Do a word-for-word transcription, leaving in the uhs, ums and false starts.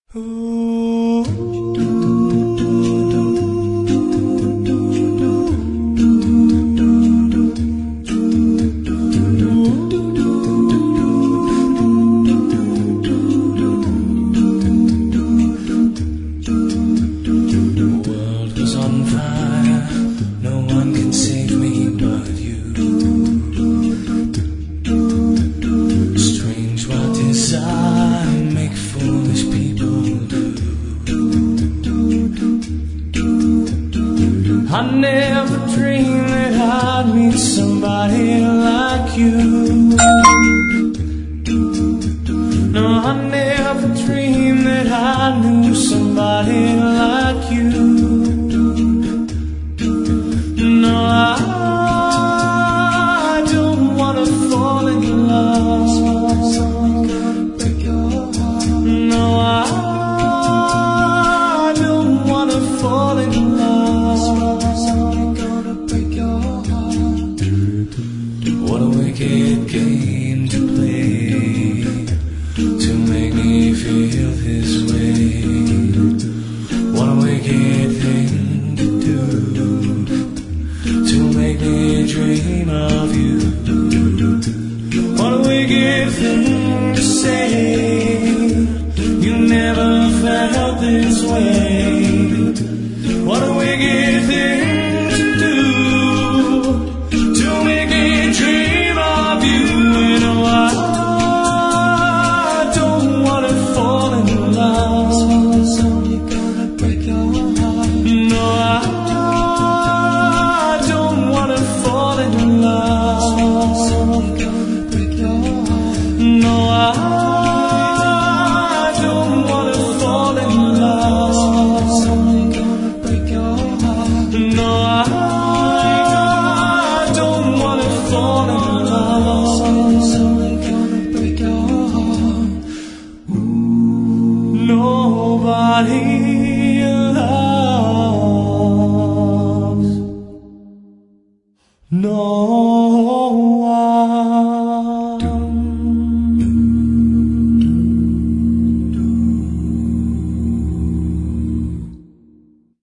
I never dreamed that I'd meet somebody like you. No, I never dreamed that I knew somebody like you. No, I don't wanna fall in love. No, I don't wanna fall in love. What a wicked game to play, to make me feel this way. What a wicked thing to do, to make me dream of you. What a wicked thing to say, you never felt this way. What a wicked thing to do, to make me dream of you. And oh, I don't wanna fall in love.